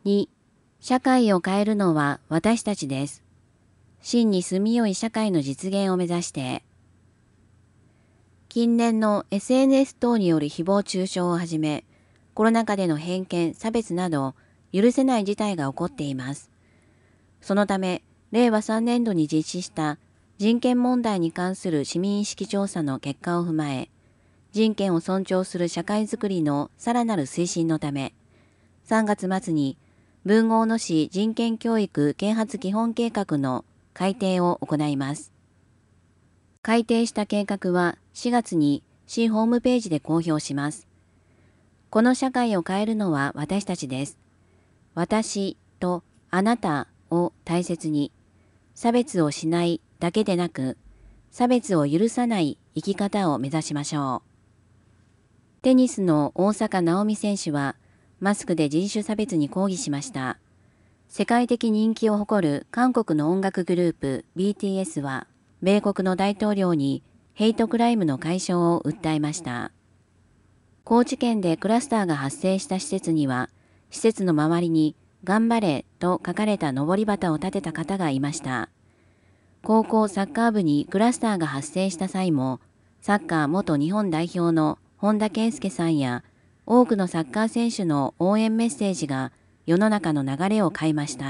2、社会を変えるのは私たちです。真に住みよい社会の実現を目指して。近年の SNS 等による誹謗中傷をはじめ、コロナ禍での偏見、差別など許せない事態が起こっています。そのため、令和3年度に実施した人権問題に関する市民意識調査の結果を踏まえ、人権を尊重する社会づくりのさらなる推進のため、3月末に文豪野市人権教育啓発基本計画の改定を行います。改定した計画は4月に市ホームページで公表します。この社会を変えるのは私たちです。私とあなたを大切に、差別をしないだけでなく、差別を許さない生き方を目指しましょう。テニスの大坂なおみ選手は、マスクで人種差別に抗議しました。世界的人気を誇る韓国の音楽グループ BTS は、米国の大統領にヘイトクライムの解消を訴えました。高知県でクラスターが発生した施設には、施設の周りに頑張れと書かれた上り旗を立てた方がいました。高校サッカー部にクラスターが発生した際も、サッカー元日本代表の本田圭佑さんや多くのサッカー選手の応援メッセージが世の中の流れを変えました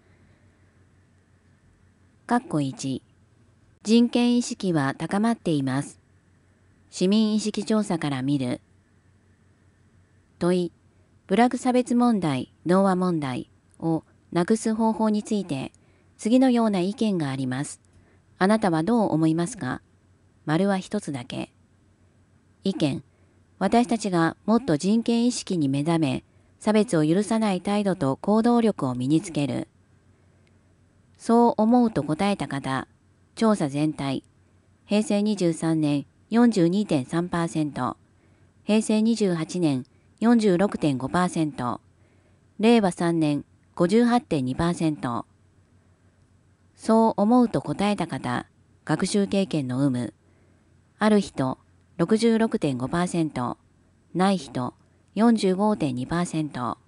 。1、人権意識は高まっています。市民意識調査から見る。問い、部落差別問題、童話問題をなくす方法について次のような意見があります。あなたはどう思いますか？丸は一つだけ。意見、私たちがもっと人権意識に目覚め、差別を許さない態度と行動力を身につける。そう思うと答えた方、調査全体、平成23年 42.3%、平成28年 46.5%、令和3年 58.2%。そう思うと答えた方、学習経験の有無、ある人 66.5%、ない人 45.2%。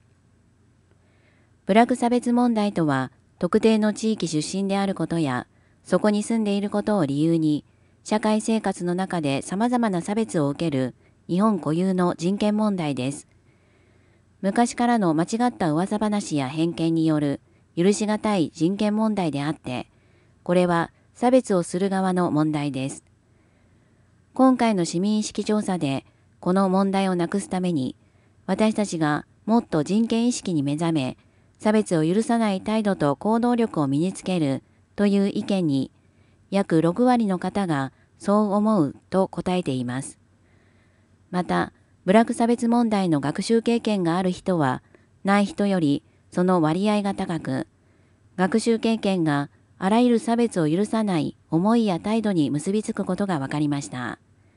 部落差別問題とは、特定の地域出身であることや、そこに住んでいることを理由に、社会生活の中で様々な差別を受ける日本固有の人権問題です。昔からの間違った噂話や偏見による許しがたい人権問題であって、これは差別をする側の問題です。今回の市民意識調査で、この問題をなくすために、私たちがもっと人権意識に目覚め、差別を許さない態度と行動力を身につけるという意見に、約6割の方がそう思うと答えています。また、部落差別問題の学習経験がある人は、ない人よりその割合が高く、学習経験があらゆる差別を許さない思いや態度に結びつくことが分かりました。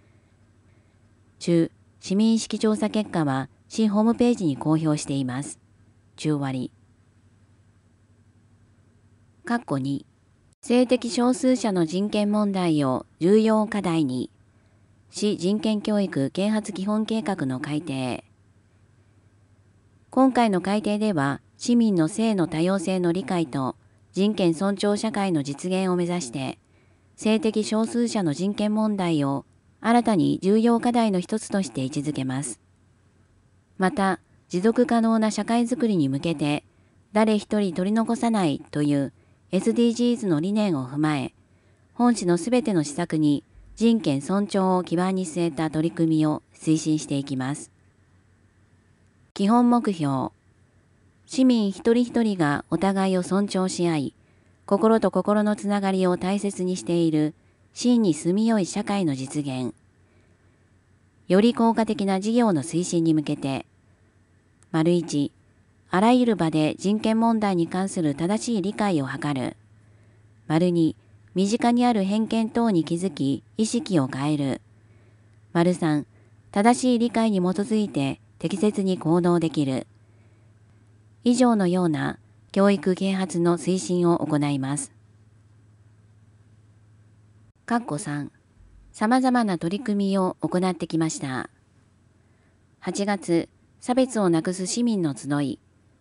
市民意識調査結果は市ホームページに公表しています。10割。2、性的少数者の人権問題を重要課題に、市人権教育啓発基本計画の改定。今回の改定では、市民の性の多様性の理解と人権尊重社会の実現を目指して、性的少数者の人権問題を新たに重要課題の一つとして位置づけます。また、持続可能な社会づくりに向けて、誰一人取り残さないという SDGs の理念を踏まえ、本市のすべての施策に人権尊重を基盤に据えた取り組みを推進していきます。基本目標。市民一人一人がお互いを尊重し合い、心と心のつながりを大切にしている真に住みよい社会の実現。より効果的な事業の推進に向けて、1、あらゆる場で人権問題に関する正しい理解を図る。2、身近にある偏見等に気づき、意識を変える。3、正しい理解に基づいて適切に行動できる。以上のような教育啓発の推進を行います。3、様々な取り組みを行ってきました。8月、差別をなくす市民の集い、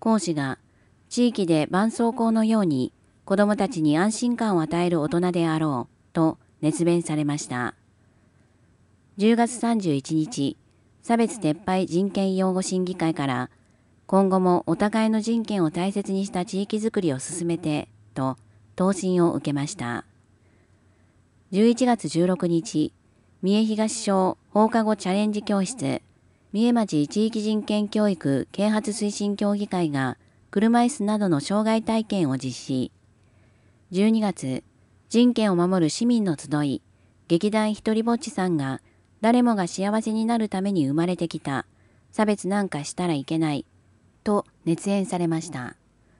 講師が地域で絆創膏のように子どもたちに安心感を与える大人であろうと熱弁されました。10月31日、差別撤廃人権擁護審議会から今後もお互いの人権を大切にした地域づくりを進めてと答申を受けました。11月16日、三重東小放課後チャレンジ教室、三重町地域人権教育啓発推進協議会が車椅子などの障害体験を実施。12月、人権を守る市民の集い、劇団ひとりぼっちさんが誰もが幸せになるために生まれてきた、差別なんかしたらいけない、と熱演されました。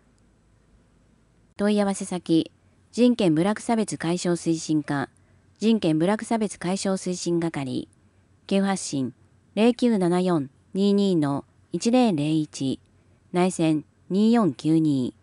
問い合わせ先、人権部落差別解消推進課、人権部落差別解消推進係、急発進 0974-22-1001、内線2492